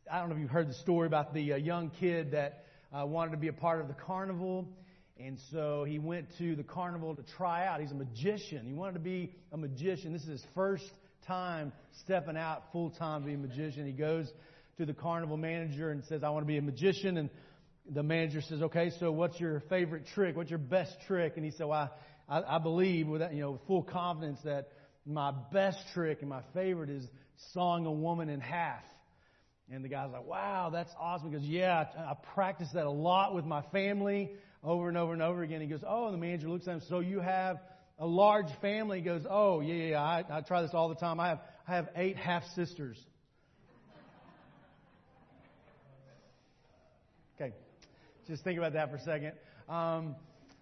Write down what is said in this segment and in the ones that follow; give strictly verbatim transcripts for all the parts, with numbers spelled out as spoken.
I don't know if you've heard the story about the uh, young kid that uh, wanted to be a part of the carnival. And so he went to the carnival to try out. He's a magician. He wanted to be a magician. This is his first time stepping out full time to be a magician. He goes to the carnival manager and says, I want to be a magician. And the manager says, okay, so what's your favorite trick? What's your best trick? And he said, well, I, I, I believe with that, you know, with full confidence that my best trick and my favorite is sawing a woman in half. And the guy's like, wow, that's awesome. He goes, yeah, I, I practice that a lot with my family over and over and over again. He goes, oh, and the manager looks at him, so you have a large family? He goes, oh, yeah, yeah, yeah. I, I try this all the time. I have I have eight half-sisters. Okay, just think about that for a second. Um,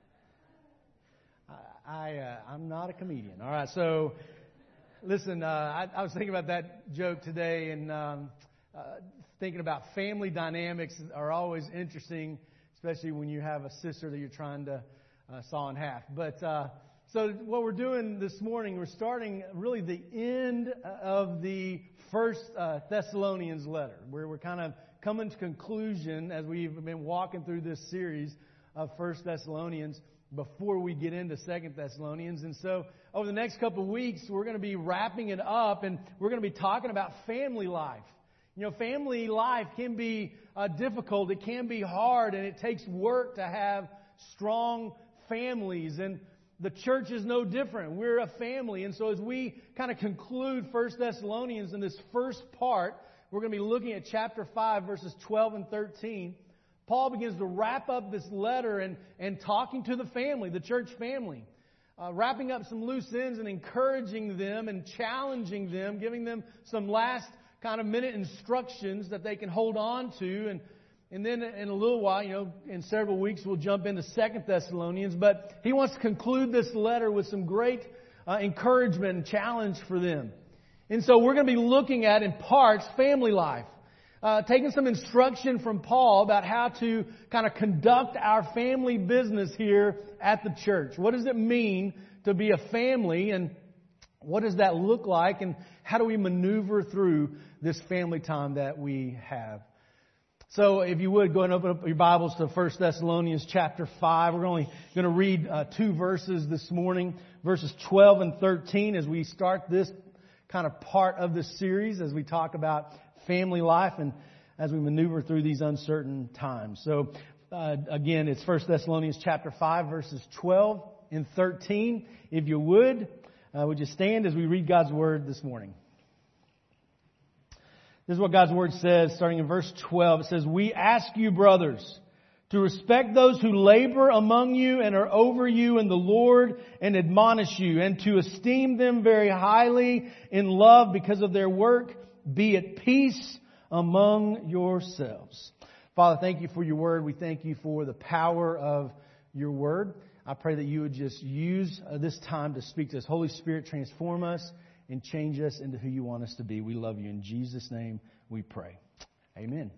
I, I uh, I'm not a comedian. All right, so listen, uh, I, I was thinking about that joke today, and um, uh, thinking about family dynamics are always interesting, especially when you have a sister that you're trying to uh, saw in half. But uh, so what we're doing this morning, we're starting really the end of the first uh, Thessalonians letter, where we're kind of coming to conclusion as we've been walking through this series of First Thessalonians before we get into Second Thessalonians. And so over the next couple of weeks, we're going to be wrapping it up, and we're going to be talking about family life. You know, family life can be uh, difficult. It can be hard, and it takes work to have strong families. And the church is no different. We're a family. And so as we kind of conclude First Thessalonians in this first part, we're going to be looking at chapter five, verses twelve and thirteen. Paul begins to wrap up this letter and, and talking to the family, the church family. Uh, wrapping up some loose ends and encouraging them and challenging them, giving them some last kind of minute instructions that they can hold on to. And and then in a little while, you know, in several weeks, we'll jump into Second Thessalonians. But he wants to conclude this letter with some great uh, encouragement and challenge for them. And so we're going to be looking at, in parts, family life. Uh, taking some instruction from Paul about how to kind of conduct our family business here at the church. What does it mean to be a family, and what does that look like, and how do we maneuver through this family time that we have? So if you would, go and open up your Bibles to First Thessalonians chapter five. We're only going to read uh, two verses this morning, verses twelve and thirteen, as we start this kind of part of this series, as we talk about family life and as we maneuver through these uncertain times. So uh, again, it's First Thessalonians chapter five, verses twelve and thirteen. If you would, uh, would you stand as we read God's Word this morning? This is what God's Word says, starting in verse twelve. It says, "We ask you, brothers, to respect those who labor among you and are over you in the Lord and admonish you, and to esteem them very highly in love because of their work. Be at peace among yourselves." Father, thank you for your Word. We thank you for the power of your Word. I pray that you would just use this time to speak to us. Holy Spirit, transform us and change us into who you want us to be. We love you. In Jesus' name we pray. Amen.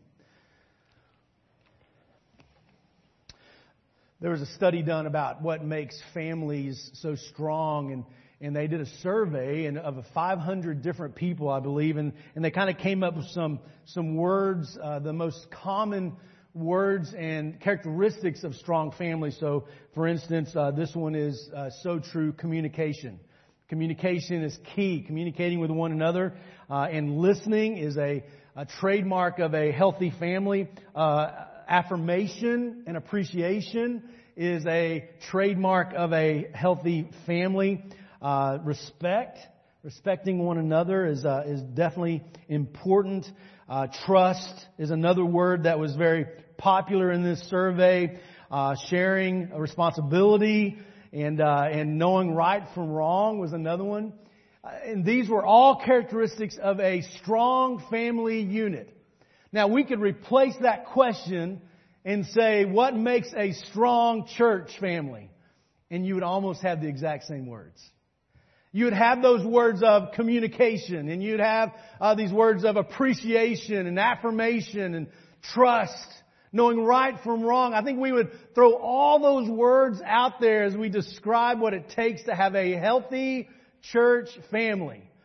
There was a study done about what makes families so strong, and And they did a survey and of five hundred different people, I believe, and, and they kind of came up with some some words, uh, the most common words and characteristics of strong families. So, for instance, uh, this one is uh, so true: communication. Communication is key. Communicating with one another uh, and listening is a, a trademark of a healthy family. Uh, affirmation and appreciation is a trademark of a healthy family. Uh, respect, respecting one another is uh, is definitely important. Uh, trust is another word that was very popular in this survey. Uh, sharing a responsibility and uh, and knowing right from wrong was another one. Uh, and these were all characteristics of a strong family unit. Now we could replace that question and say, what makes a strong church family? And you would almost have the exact same words. You would have those words of communication, and you'd have uh, these words of appreciation and affirmation and trust, knowing right from wrong. I think we would throw all those words out there as we describe what it takes to have a healthy church family.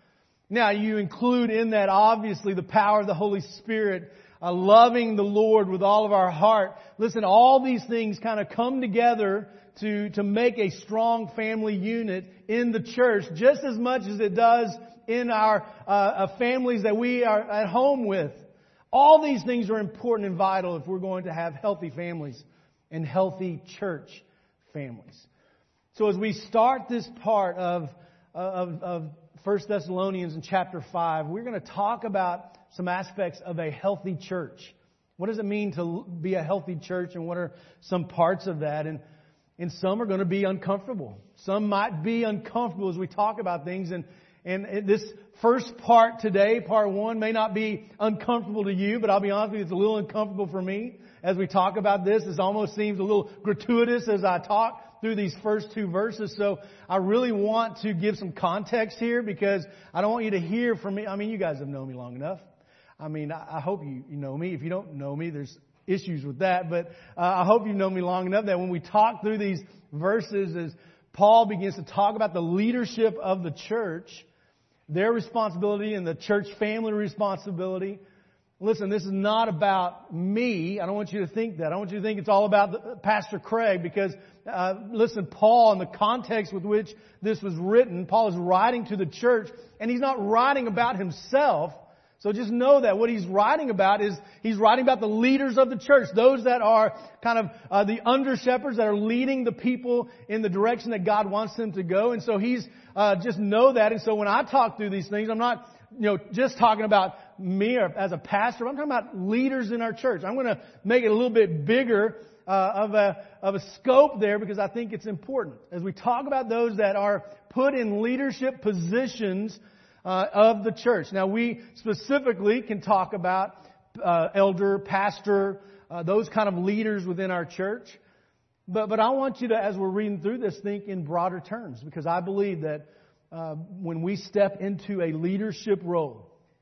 Now, you include in that, obviously, the power of the Holy Spirit, uh, loving the Lord with all of our heart. Listen, all these things kind of come together to, to make a strong family unit in the church, just as much as it does in our uh, uh, families that we are at home with. All these things are important and vital if we're going to have healthy families and healthy church families. So as we start this part of, of, of First Thessalonians in chapter five, we're going to talk about some aspects of a healthy church. What does it mean to be a healthy church, and what are some parts of that? And, and some are going to be uncomfortable. Some might be uncomfortable as we talk about things. And, and this first part today, part one, may not be uncomfortable to you, but I'll be honest with you, it's a little uncomfortable for me as we talk about this. It almost seems a little gratuitous as I talk through these first two verses. So I really want to give some context here, because I don't want you to hear from me. I mean, you guys have known me long enough. I mean, I hope you, you know me. If you don't know me, there's issues with that. But uh, I hope you've known me long enough that when we talk through these verses, as Paul begins to talk about the leadership of the church, their responsibility and the church family responsibility. Listen, this is not about me. I don't want you to think that. I want you to think it's all about the, Pastor Craig, because, uh, listen, Paul, in the context with which this was written, Paul is writing to the church, and he's not writing about himself. So just know that what he's writing about is he's writing about the leaders of the church, those that are kind of uh, the under shepherds that are leading the people in the direction that God wants them to go. And so he's uh, just know that. And so when I talk through these things, I'm not, you know, just talking about me or as a pastor. I'm talking about leaders in our church. I'm going to make it a little bit bigger uh, of a of a scope there, because I think it's important as we talk about those that are put in leadership positions Uh, of the church. Now, we specifically can talk about uh, elder, pastor, uh, those kind of leaders within our church. But but I want you to, as we're reading through this, think in broader terms, because I believe that uh, when we step into a leadership role,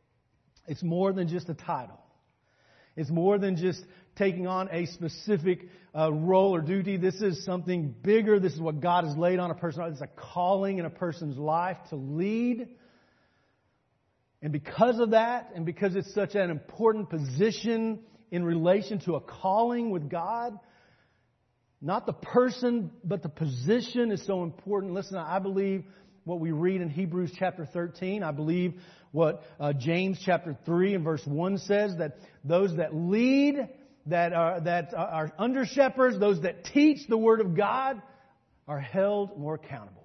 it's more than just a title. It's more than just taking on a specific uh, role or duty. This is something bigger. This is what God has laid on a person. It's a calling in a person's life to lead. And because of that, and because it's such an important position in relation to a calling with God, not the person, but the position is so important. Listen, I believe what we read in Hebrews chapter thirteen. I believe what uh, James chapter three and verse one says, that those that lead, that are, that are under shepherds, those that teach the Word of God, are held more accountable.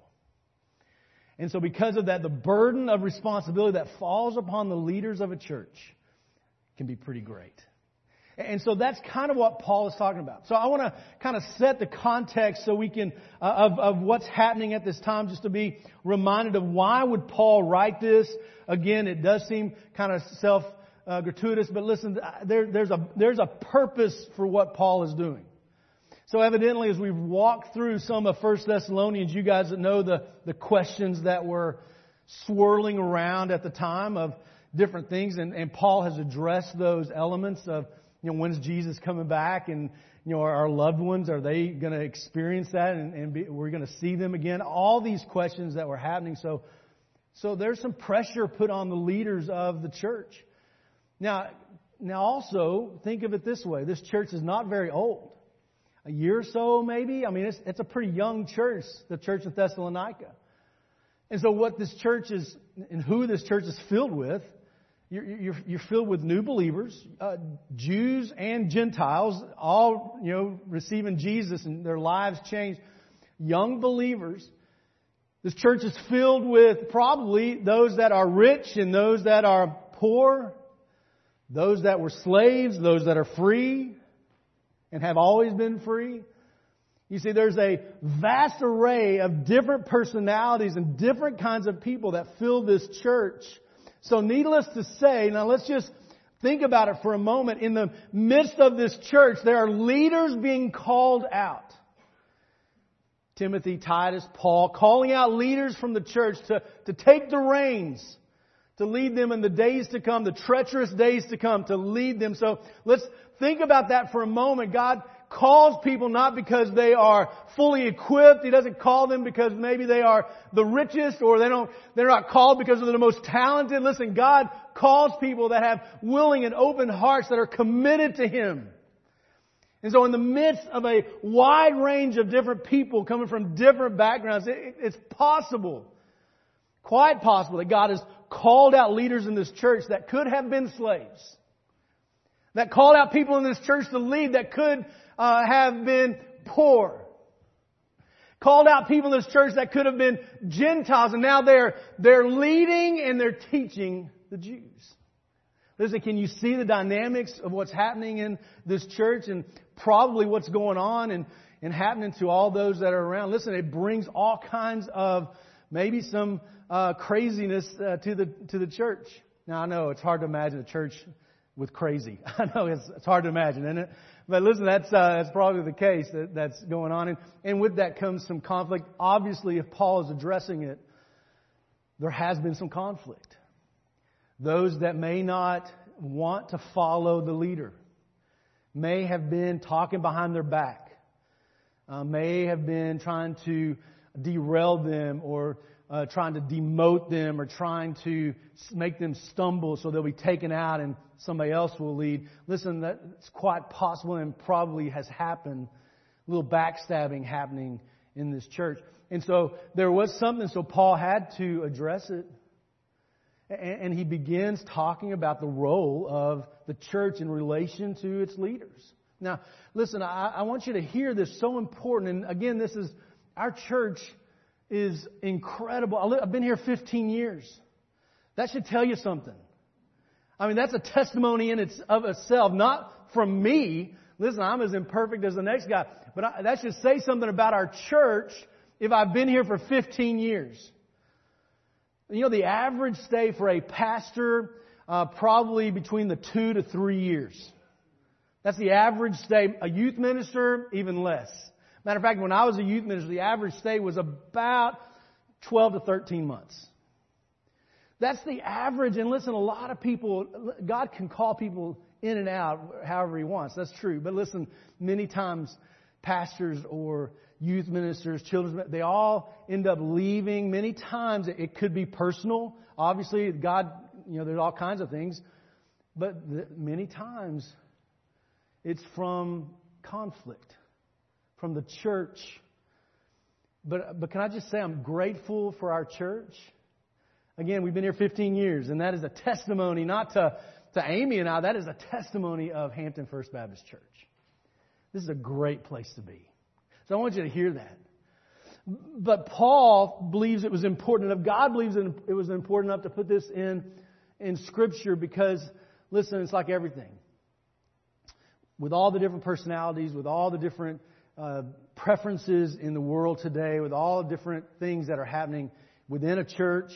And so because of that, the burden of responsibility that falls upon the leaders of a church can be pretty great. And so that's kind of what Paul is talking about. So I want to kind of set the context so we can, uh, of, of what's happening at this time, just to be reminded of why would Paul write this. Again, it does seem kind of self uh, gratuitous, but listen, there, there's a, there's a purpose for what Paul is doing. So evidently, as we've walked through some of First Thessalonians, you guys that know the, the questions that were swirling around at the time of different things, and, and Paul has addressed those elements of, you know, when's Jesus coming back, and, you know, our loved ones, are they going to experience that, and, and be, we're going to see them again? All these questions that were happening. So, so there's some pressure put on the leaders of the church. Now, now also think of it this way: this church is not very old. A year or so, maybe. I mean, it's, it's a pretty young church, the church of Thessalonica. And so what this church is, and who this church is filled with, you're, you're, you're filled with new believers, uh, Jews and Gentiles, all, you know, receiving Jesus and their lives changed. Young believers. This church is filled with probably those that are rich and those that are poor, those that were slaves, those that are free and have always been free. You see, there's a vast array of different personalities and different kinds of people that fill this church. So needless to say, now let's just think about it for a moment. In the midst of this church, there are leaders being called out. Timothy, Titus, Paul, calling out leaders from the church to, to take the reins, to lead them in the days to come, the treacherous days to come, to lead them. So let's think about that for a moment. God calls people not because they are fully equipped. He doesn't call them because maybe they are the richest, or they don't, they're not called because they're the most talented. Listen, God calls people that have willing and open hearts, that are committed to Him. And so in the midst of a wide range of different people coming from different backgrounds, it, it's possible, quite possible, that God has called out leaders in this church that could have been slaves. That called out people in this church to lead that could uh, have been poor. Called out people in this church that could have been Gentiles, and now they're they're leading and they're teaching the Jews. Listen, can you see the dynamics of what's happening in this church, and probably what's going on and, and happening to all those that are around? Listen, it brings all kinds of maybe some uh, craziness uh, to the to the church. Now, I know it's hard to imagine a church with crazy. I know it's, it's hard to imagine, isn't it? But listen, that's uh, that's probably the case that, that's going on. And, and with that comes some conflict. Obviously, if Paul is addressing it, there has been some conflict. Those that may not want to follow the leader may have been talking behind their back, uh, may have been trying to derail them, or uh, trying to demote them, or trying to make them stumble so they'll be taken out and somebody else will lead. Listen, that's quite possible and probably has happened. A little backstabbing happening in this church. And so there was something, so Paul had to address it. And he begins talking about the role of the church in relation to its leaders. Now, listen, I, I want you to hear this, so important. And again, this is, our church is incredible. I've been here fifteen years. That should tell you something. I mean, that's a testimony in its of itself, not from me. Listen, I'm as imperfect as the next guy. But I, that should say something about our church if I've been here for fifteen years. You know, the average stay for a pastor, uh, probably between the two to three years. That's the average stay. A youth minister, even less. Matter of fact, when I was a youth minister, the average stay was about twelve to thirteen months. That's the average. And listen, a lot of people, God can call people in and out however He wants. That's true. But listen, many times pastors or youth ministers, children's, they all end up leaving. Many times it could be personal. Obviously, God, you know, there's all kinds of things. But many times it's from conflict, from the church. But, but can I just say I'm grateful for our church? Again, we've been here fifteen years, and that is a testimony, not to, to Amy and I, that is a testimony of Hampton First Baptist Church. This is a great place to be. So I want you to hear that. But Paul believes it was important enough, God believes it was important enough to put this in, in Scripture because, listen, it's like everything. With all the different personalities, with all the different uh, preferences in the world today, with all the different things that are happening within a church,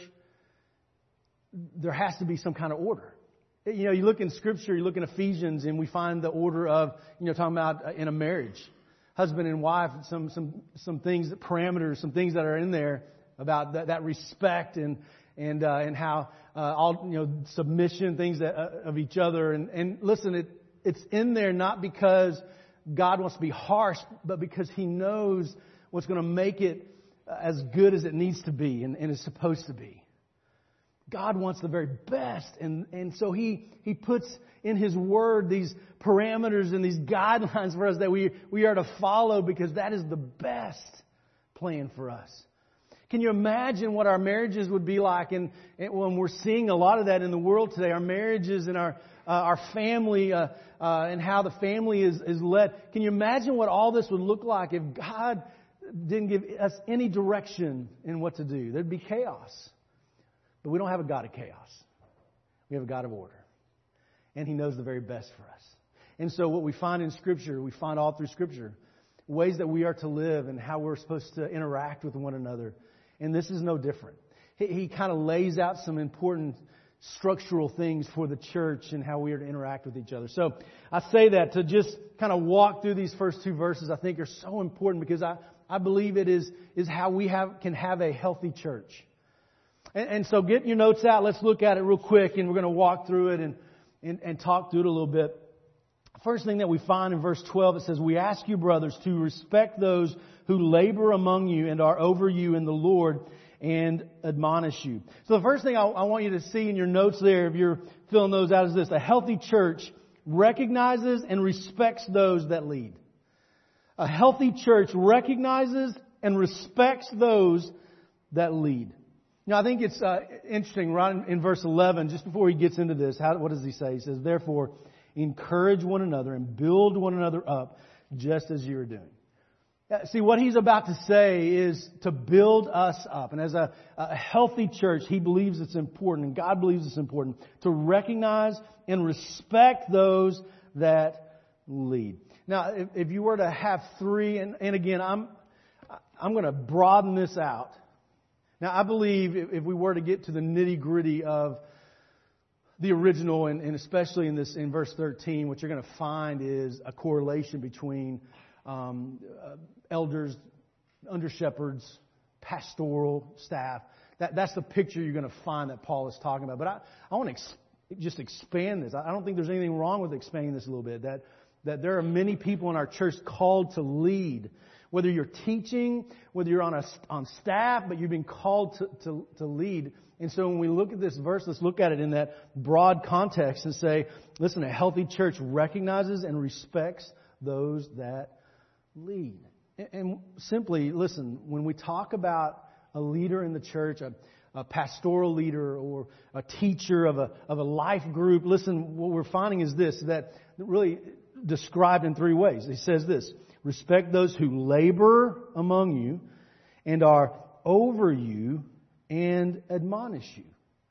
there has to be some kind of order. You know, you look in Scripture, you look in Ephesians, and we find the order of, you know, talking about in a marriage. Husband and wife, some some some things, parameters, some things that are in there about that, that respect and and uh, and how uh, all you know submission, things that, uh, of each other. And, and listen, it it's in there not because God wants to be harsh, but because He knows what's going to make it as good as it needs to be and, and is supposed to be. God wants the very best, and and so He He puts in His Word these parameters and these guidelines for us that we we are to follow because that is the best plan for us. Can you imagine what our marriages would be like? And, and when we're seeing a lot of that in the world today, our marriages and our uh, our family uh, uh, and how the family is is led. Can you imagine what all this would look like if God didn't give us any direction in what to do? There'd be chaos. But we don't have a God of chaos. We have a God of order. And He knows the very best for us. And so what we find in Scripture, we find all through Scripture, ways that we are to live and how we're supposed to interact with one another. And this is no different. He, he kind of lays out some important structural things for the church and how we are to interact with each other. So I say that to just kind of walk through these first two verses I think are so important because I, I believe it is, is how we have can have a healthy church. And, and so get your notes out. Let's look at it real quick, and we're going to walk through it and, and, and talk through it a little bit. First thing that we find in verse twelve, it says, "We ask you, brothers, to respect those who labor among you and are over you in the Lord and admonish you." So the first thing I, I want you to see in your notes there, if you're filling those out, is this: a healthy church recognizes and respects those that lead. A healthy church recognizes and respects those that lead. Now, I think it's uh, interesting, right in, in verse eleven, just before he gets into this, how, what does he say? He says, "Therefore, encourage one another and build one another up, just as you are doing." See, what he's about to say is to build us up. And as a, a healthy church, he believes it's important, and God believes it's important, to recognize and respect those that lead. Now, if, if you were to have three, and, and again, I'm I'm going to broaden this out. Now, I believe if, if we were to get to the nitty-gritty of the original, and, and especially in this in verse thirteen, what you're going to find is a correlation between um, uh, elders, under shepherds, pastoral staff. That, that's the picture you're going to find that Paul is talking about. But I, I want to ex- just expand this. I don't think there's anything wrong with expanding this a little bit. That that there are many people in our church called to lead. Whether you're teaching, whether you're on a, on staff, but you've been called to, to, to lead. And so when we look at this verse, let's look at it in that broad context and say, listen, a healthy church recognizes and respects those that lead. And, and simply, listen, when we talk about a leader in the church, a, a pastoral leader or a teacher of a, of a life group, listen, what we're finding is this, that really described in three ways. He says this: respect those who labor among you and are over you and admonish you.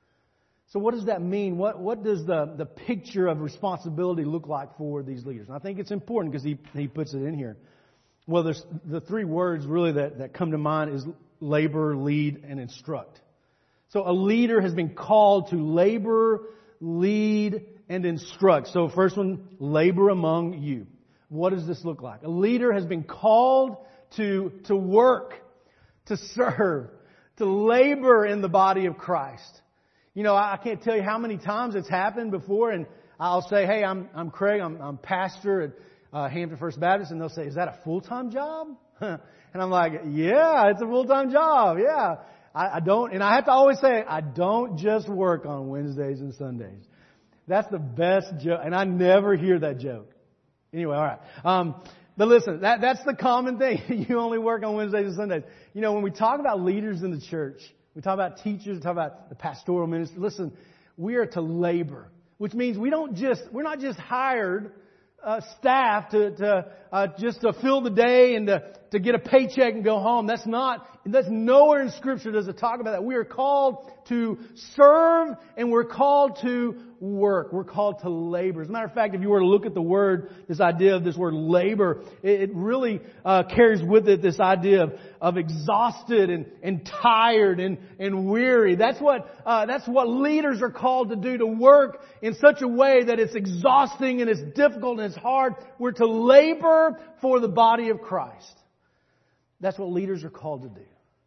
So what does that mean? What what does the, the picture of responsibility look like for these leaders? And I think it's important because he, he puts it in here. Well, there's the three words really that, that come to mind is labor, lead, and instruct. So a leader has been called to labor, lead, and instruct. So first one, labor among you. What does this look like? A leader has been called to, to work, to serve, to labor in the body of Christ. You know, I can't tell you how many times it's happened before, and I'll say, hey, I'm I'm Craig, I'm, I'm pastor at uh, Hampton First Baptist, and they'll say, is that a full-time job? And I'm like, yeah, it's a full-time job, yeah. I, I don't, and I have to always say, I don't just work on Wednesdays and Sundays. That's the best joke, and I never hear that joke. Anyway, all right. Um, but listen, that, that's the common thing. You only work on Wednesdays and Sundays. You know, when we talk about leaders in the church, we talk about teachers, we talk about the pastoral ministry. Listen, we are to labor, which means we don't just, we're not just hired uh, staff to, to uh, just to fill the day and to, to get a paycheck and go home. That's not, that's nowhere in Scripture does it talk about that. We are called to serve and we're called to work. We're called to labor. As a matter of fact, if you were to look at the word, this idea of this word labor, it, it really uh, carries with it this idea of, of exhausted and, and tired and, and weary. That's what uh, that's what leaders are called to do, to work in such a way that it's exhausting and it's difficult and it's hard. We're to labor for the body of Christ. That's what leaders are called to do.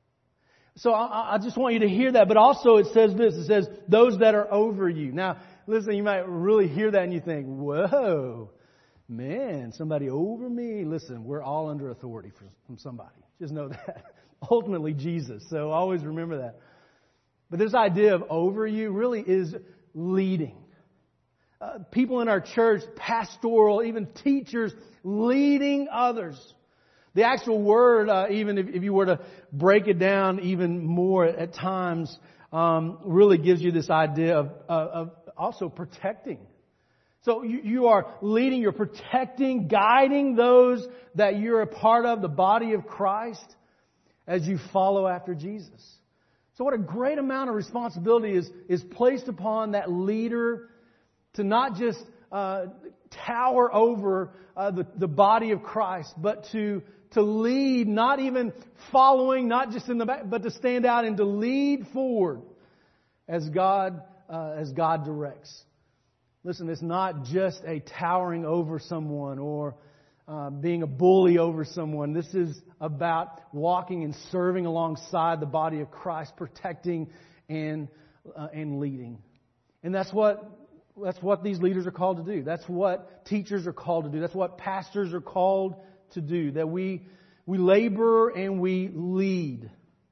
So I, I just want you to hear that. But also it says this. It says, those that are over you. Now, listen, you might really hear that and you think, whoa, man, somebody over me. Listen, we're all under authority from somebody. Just know that. Ultimately, Jesus. So always remember that. But this idea of over you really is leading. Uh, people in our church, pastoral, even teachers, leading others. The actual word, uh, even if, if you were to break it down even more at times, um, really gives you this idea of, uh, of also protecting. So you, you are leading, you're protecting, guiding those that you're a part of, the body of Christ, as you follow after Jesus. So what a great amount of responsibility is, is placed upon that leader to not just uh, tower over uh, the, the body of Christ, but to to lead, not even following, not just in the back, but to stand out and to lead forward as God uh, as God directs. Listen, it's not just a towering over someone or uh, being a bully over someone. This is about walking and serving alongside the body of Christ, protecting and uh, and leading. And that's what that's what these leaders are called to do. That's what teachers are called to do. That's what pastors are called to do. That we we labor and we lead.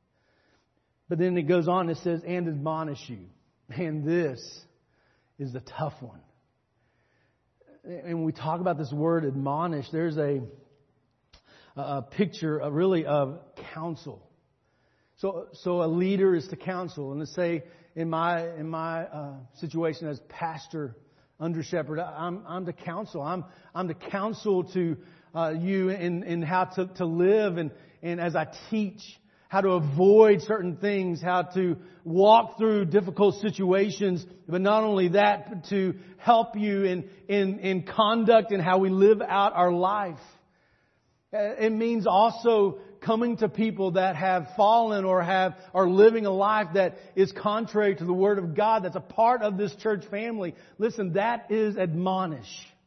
But then it goes on, it says, and admonish you. And this is the tough one. And when we talk about this word admonish, there's a, a picture of really of counsel. So, so a leader is to counsel. And let's say in my in my uh, situation as pastor, under shepherd, I'm I'm to counsel. I'm I'm to counsel to uh, you in in how to, to live, and and as I teach, how to avoid certain things, how to walk through difficult situations, but not only that, but to help you in, in, in conduct and how we live out our life. It means also coming to people that have fallen or have are living a life that is contrary to the Word of God, that's a part of this church family. Listen, that is admonish.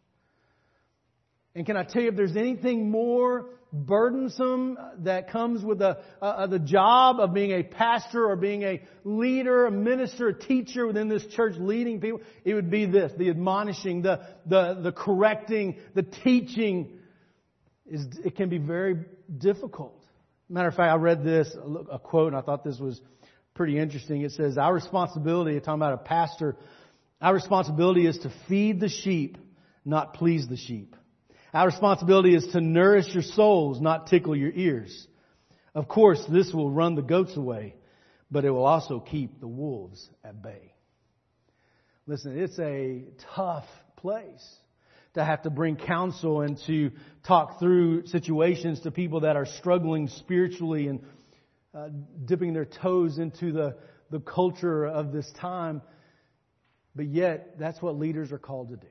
And can I tell you, if there's anything more burdensome that comes with the, uh, the job of being a pastor or being a leader, a minister, a teacher within this church, leading people, it would be this: the admonishing, the the the correcting, the teaching. Is it can be very difficult. Matter of fact, I read this a quote and I thought this was pretty interesting. It says, "Our responsibility," talking about a pastor, "our responsibility is to feed the sheep, not please the sheep. Our responsibility is to nourish your souls, not tickle your ears. Of course, this will run the goats away, but it will also keep the wolves at bay." Listen, it's a tough place to have to bring counsel and to talk through situations to people that are struggling spiritually and uh, dipping their toes into the, the culture of this time. But yet, that's what leaders are called to do.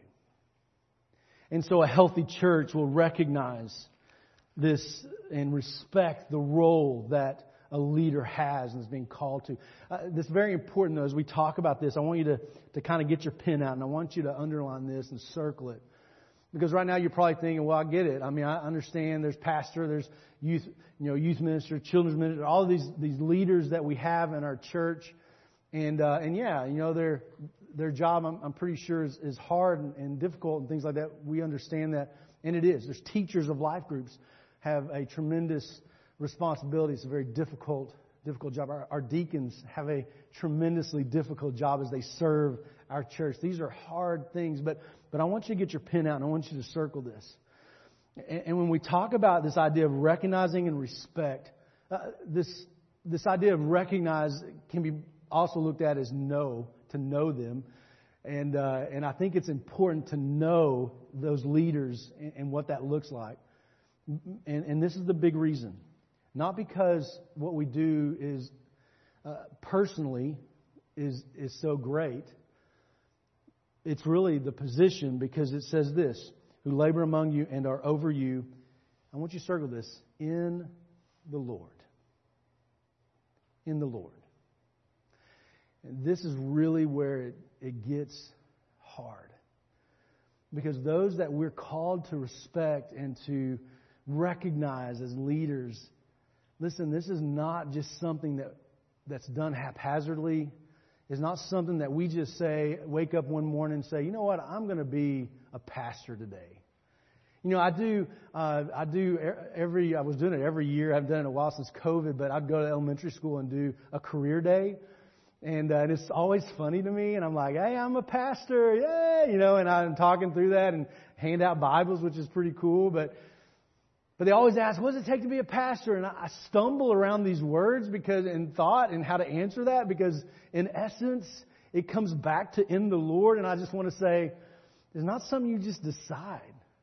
And so a healthy church will recognize this and respect the role that a leader has and is being called to. Uh, this is very important, though, as we talk about this. I want you to, to kind of get your pen out, and I want you to underline this and circle it. Because right now you're probably thinking, well, I get it. I mean, I understand there's pastor, there's youth, you know, youth minister, children's minister, all of these, these leaders that we have in our church. And, uh, and yeah, you know, they're, their job, I'm, I'm pretty sure, is, is hard and, and difficult and things like that. We understand that, and it is. There's teachers of life groups have a tremendous responsibility. It's a very difficult, difficult job. Our, our deacons have a tremendously difficult job as they serve our church. These are hard things, but but I want you to get your pen out and I want you to circle this. And, and when we talk about this idea of recognizing and respect, uh, this this idea of recognize can be also looked at as know. To know them, and uh, and I think it's important to know those leaders and, and what that looks like. And, and this is the big reason, not because what we do is uh, personally is is so great. It's really the position, because it says this: who labor among you and are over you. I want you to circle this: in the Lord. In the Lord. And this is really where it, it gets hard. Because those that we're called to respect and to recognize as leaders, listen, this is not just something that, that's done haphazardly. It's not something that we just say, wake up one morning and say, you know what, I'm going to be a pastor today. You know, I do, uh, I do every, I was doing it every year. I haven't done it in a while since COVID, but I'd go to elementary school and do a career day. And, uh, and it's always funny to me. And I'm like, hey, I'm a pastor. Yay! You know, and I'm talking through that and hand out Bibles, which is pretty cool. But, but they always ask, what does it take to be a pastor? And I, I stumble around these words because in thought and how to answer that, because in essence, it comes back to in the Lord. And I just want to say, it's not something you just decide.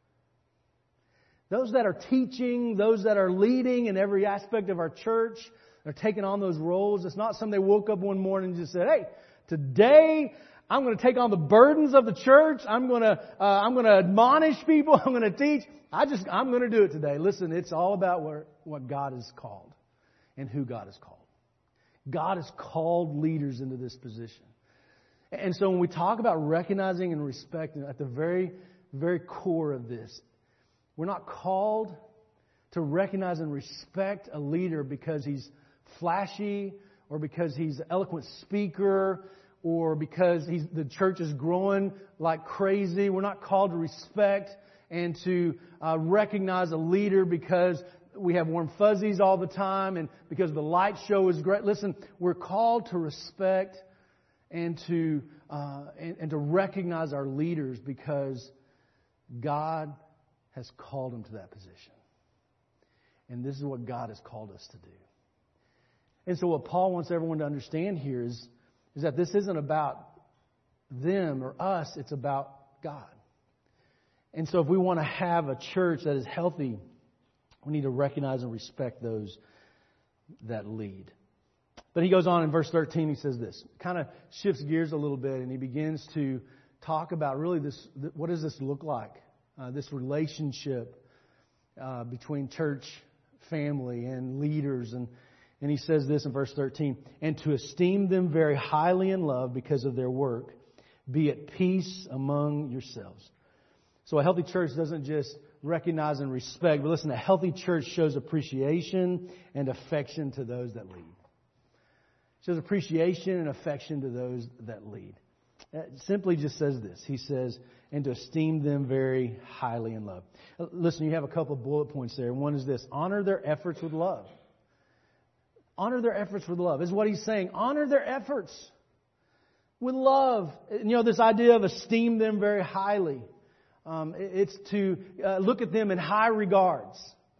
Those that are teaching, those that are leading in every aspect of our church, they're taking on those roles. It's not something they woke up one morning and just said, hey, today I'm going to take on the burdens of the church. I'm going to, uh, I'm going to admonish people. I'm going to teach. I just, I'm going to do it today. Listen, it's all about what, what God has called and who God has called. God has called leaders into this position. And so when we talk about recognizing and respecting, at the very, very core of this, we're not called to recognize and respect a leader because he's flashy or because he's an eloquent speaker, or because he's, the church is growing like crazy. We're not called to respect and to uh, recognize a leader because we have warm fuzzies all the time and because the light show is great. Listen, we're called to respect and to uh, and, and to recognize our leaders because God has called them to that position. And this is what God has called us to do. And so what Paul wants everyone to understand here is, is that this isn't about them or us, it's about God. And so if we want to have a church that is healthy, we need to recognize and respect those that lead. But he goes on in verse thirteen, he says this, kind of shifts gears a little bit, and he begins to talk about really this, what does this look like? Uh, this relationship uh, between church, family, and leaders. And, and he says this in verse thirteen, and to esteem them very highly in love because of their work, be at peace among yourselves. So a healthy church doesn't just recognize and respect, but listen, a healthy church shows appreciation and affection to those that lead. Shows appreciation and affection to those that lead. It simply just says this. He says, and to esteem them very highly in love. Listen, you have a couple of bullet points there. One is this, honor their efforts with love. Honor their efforts with love is what he's saying. Honor their efforts with love. You know, this idea of esteem them very highly. Um, it's to uh, look at them in high regards.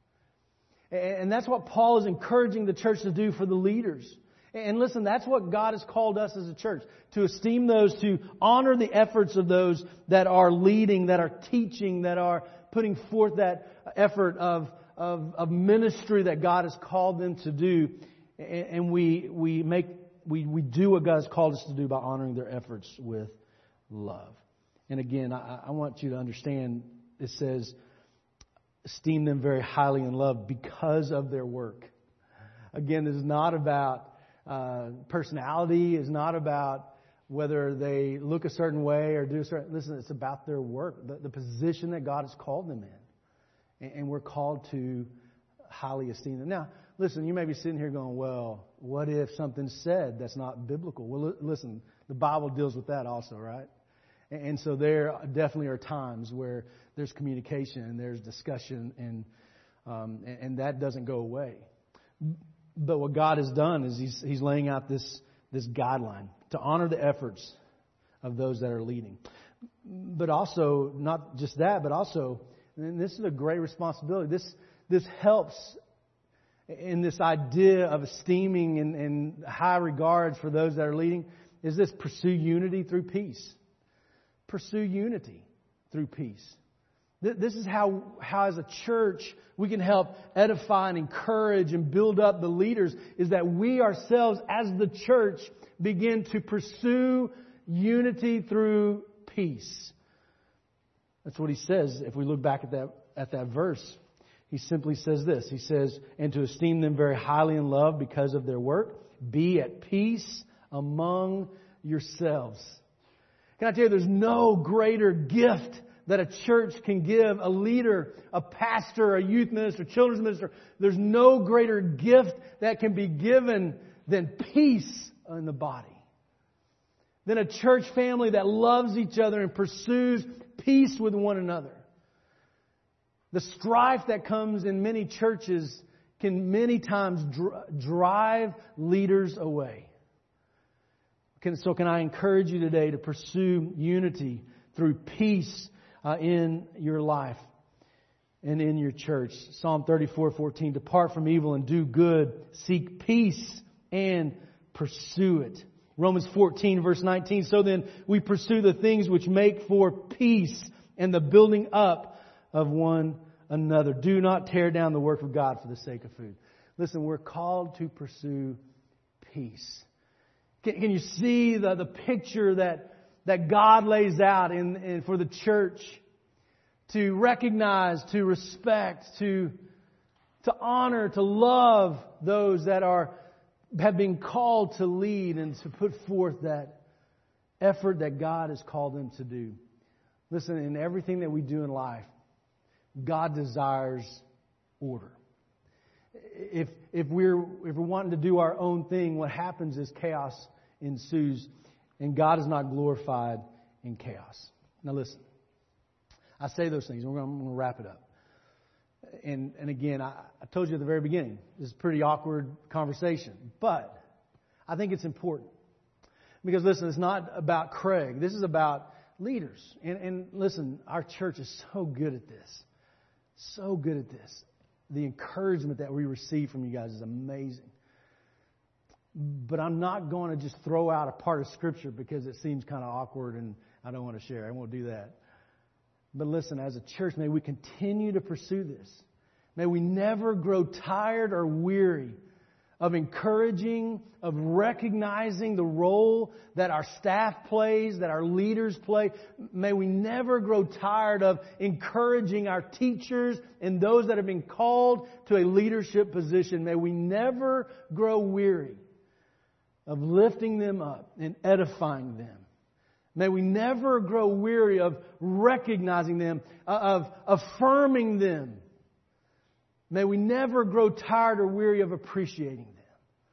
And that's what Paul is encouraging the church to do for the leaders. And listen, that's what God has called us as a church. To esteem those, to honor the efforts of those that are leading, that are teaching, that are putting forth that effort of, of, of ministry that God has called them to do. And we, we make, we, we do what God has called us to do by honoring their efforts with love. And again, I, I want you to understand, it says, esteem them very highly in love because of their work. Again, this is not about uh, personality. It's not about whether they look a certain way or do a certain... Listen, it's about their work, the, the position that God has called them in. And, and we're called to highly esteem them. Now, listen, you may be sitting here going, well, what if something's said that's not biblical? Well, l- listen, the Bible deals with that also, right? And so there definitely are times where there's communication and there's discussion, and um, and that doesn't go away. But what God has done is He's He's laying out this this guideline to honor the efforts of those that are leading. But also, not just that, but also, and this is a great responsibility. This this helps in this idea of esteeming and, and high regards for those that are leading. Is this pursue unity through peace? Pursue unity through peace. This is how, how as a church we can help edify and encourage and build up the leaders, is that we ourselves as the church begin to pursue unity through peace. That's what he says. If we look back at that, at that verse, he simply says this. He says, and to esteem them very highly in love because of their work, be at peace among yourselves. Can I tell you, there's no greater gift that a church can give a leader, a pastor, a youth minister, children's minister. There's no greater gift that can be given than peace in the body. Than a church family that loves each other and pursues peace with one another. The strife that comes in many churches can many times dr- drive leaders away. Can, so can I encourage you today to pursue unity through peace uh, in your life and in your church. Psalm thirty-four fourteen, depart from evil and do good. Seek peace and pursue it. Romans fourteen verse nineteen, so then we pursue the things which make for peace and the building up of one another. Do not tear down the work of God for the sake of food. Listen, we're called to pursue peace. Can, can you see the, the picture that, that God lays out in, in for the church to recognize, to respect, to, to honor, to love those that are have been called to lead and to put forth that effort that God has called them to do. Listen, in everything that we do in life, God desires order. If if we're if we're wanting to do our own thing, what happens is chaos ensues, and God is not glorified in chaos. Now listen, I say those things. I'm going to wrap it up. And and again, I, I told you at the very beginning, this is a pretty awkward conversation, but I think it's important because listen, it's not about Craig. This is about leaders. And and listen, our church is so good at this, so good at this. The encouragement that we receive from you guys is amazing. But I'm not going to just throw out a part of Scripture because it seems kind of awkward and I don't want to share. I won't do that. But listen, as a church, may we continue to pursue this. May we never grow tired or weary of encouraging, of recognizing the role that our staff plays, that our leaders play. May we never grow tired of encouraging our teachers and those that have been called to a leadership position. May we never grow weary of lifting them up and edifying them. May we never grow weary of recognizing them, of affirming them. May we never grow tired or weary of appreciating them.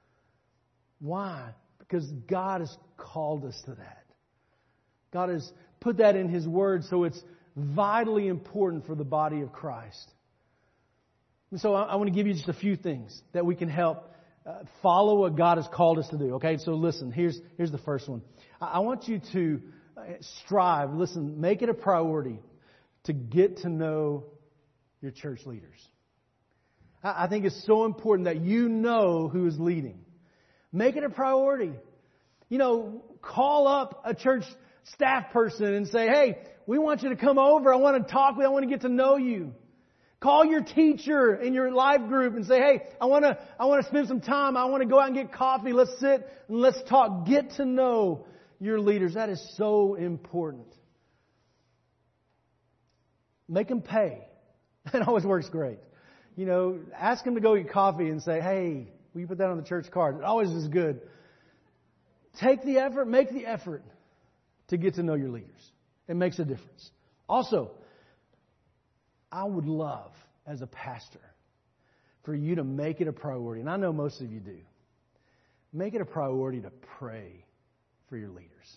Why? Because God has called us to that. God has put that in His Word, so it's vitally important for the body of Christ. And so I, I want to give you just a few things that we can help uh, follow what God has called us to do. Okay, so listen, here's, here's the first one. I, I want you to strive, listen, make it a priority to get to know your church leaders. I, I think it's so important that you know who is leading. Make it a priority. You know, call up a church staff person and say, hey, we want you to come over. I want to talk with you. I want to get to know you. Call your teacher in your life group and say, hey, I want to, I want to spend some time. I want to go out and get coffee. Let's sit and let's talk. Get to know your leaders. That is so important. Make them pay. That always works great. You know, ask them to go get coffee and say, hey, will you put that on the church card? It always is good. Take the effort, make the effort to get to know your leaders. It makes a difference. Also, I would love, as a pastor, for you to make it a priority, and I know most of you do, make it a priority to pray for your leaders.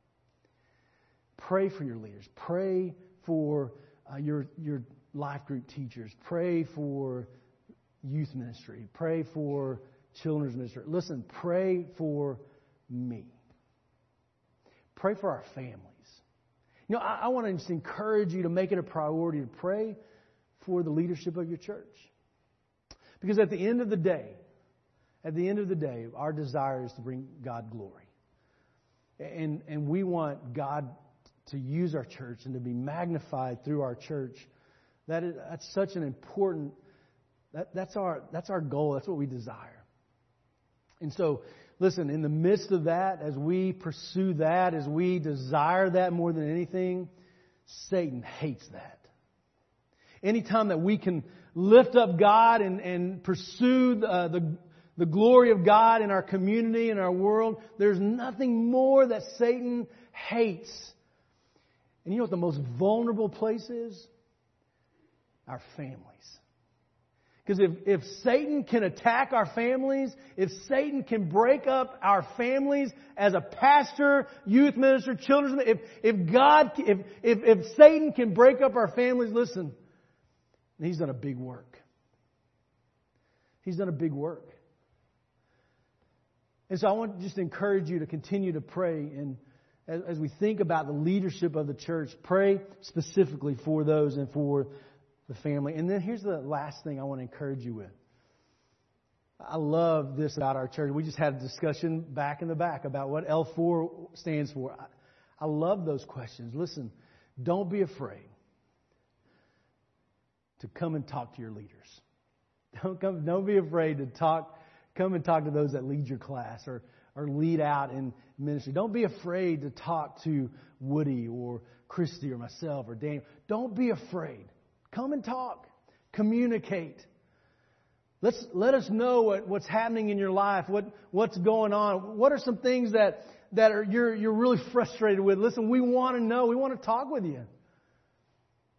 Pray for your leaders. Pray for uh, your, your life group teachers. Pray for youth ministry. Pray for children's ministry. Listen, pray for me. Pray for our families. You know, I, I want to just encourage you to make it a priority to pray for the leadership of your church. Because at the end of the day, at the end of the day, our desire is to bring God glory. And, and we want God to use our church and to be magnified through our church. That is, that's such an important That, that's our that's our goal. That's what we desire. And so, listen, in the midst of that, as we pursue that, as we desire that more than anything, Satan hates that. Anytime that we can lift up God and, and pursue the, the, the glory of God in our community, in our world, there's nothing more that Satan hates. And you know what the most vulnerable place is? Our families. Because if, if Satan can attack our families, if Satan can break up our families as a pastor, youth minister, children's minister, if, if God, if, if, if Satan can break up our families, listen, he's done a big work. He's done a big work. And so I want to just encourage you to continue to pray. And as, as we think about the leadership of the church, pray specifically for those and for the family. And then here's the last thing I want to encourage you with. I love this about our church. We just had a discussion back in the back about what L four stands for. I, I love those questions. Listen, don't be afraid to come and talk to your leaders. Don't come, don't be afraid to talk, come and talk to those that lead your class or, or lead out in ministry. Don't be afraid to talk to Woody or Christy or myself or Daniel. Don't be afraid. Come and talk. Communicate. Let's let us know what, what's happening in your life. What what's going on? What are some things that that are you're you're really frustrated with? Listen, we want to know. We want to talk with you.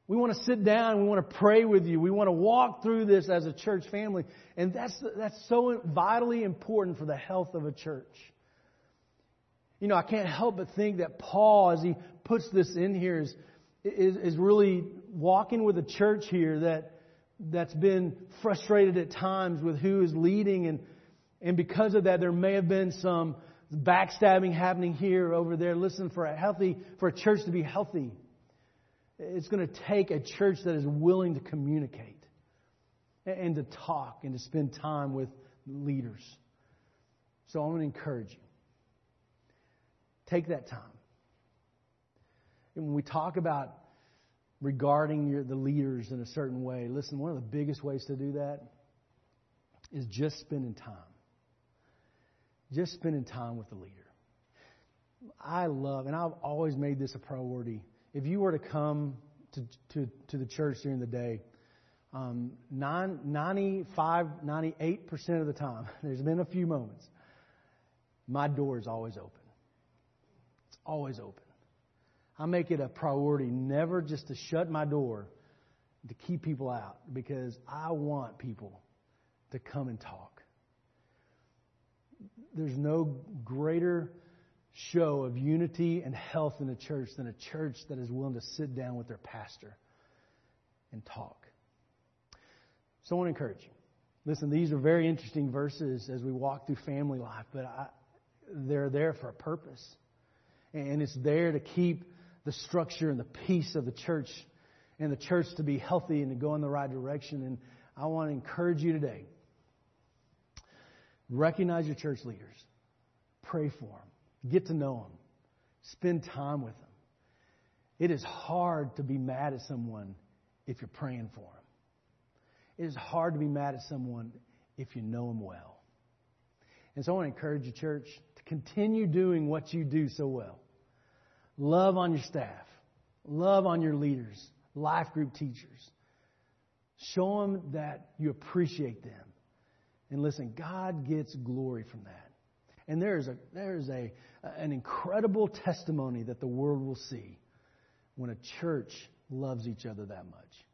We want to sit down. We want to pray with you. We want to walk through this as a church family. And that's that's so vitally important for the health of a church. You know, I can't help but think that Paul, as he puts this in here, is is, is really walking with a church here that that's been frustrated at times with who is leading, and and because of that, there may have been some backstabbing happening here, over there. Listen, for a healthy, for a church to be healthy, it's going to take a church that is willing to communicate and to talk and to spend time with leaders. So I'm going to encourage you. Take that time. And when we talk about regarding your, the leaders in a certain way, listen, one of the biggest ways to do that is just spending time. Just spending time with the leader. I love, and I've always made this a priority. If you were to come to to, to the church during the day, um, nine, ninety-five, ninety-eight percent of the time, there's been a few moments, my door is always open. It's always open. I make it a priority never just to shut my door, to keep people out, because I want people to come and talk. There's no greater show of unity and health in a church than a church that is willing to sit down with their pastor and talk. So I want to encourage you. Listen, these are very interesting verses as we walk through family life, but I, they're there for a purpose. And it's there to keep the structure and the peace of the church, and the church to be healthy and to go in the right direction. And I want to encourage you today. Recognize your church leaders. Pray for them. Get to know them. Spend time with them. It is hard to be mad at someone if you're praying for them. It is hard to be mad at someone if you know them well. And so I want to encourage you, church, to continue doing what you do so well. Love on your staff. Love on your leaders, life group teachers. Show them that you appreciate them. And listen, God gets glory from that. And there is a there is a an incredible testimony that the world will see when a church loves each other that much.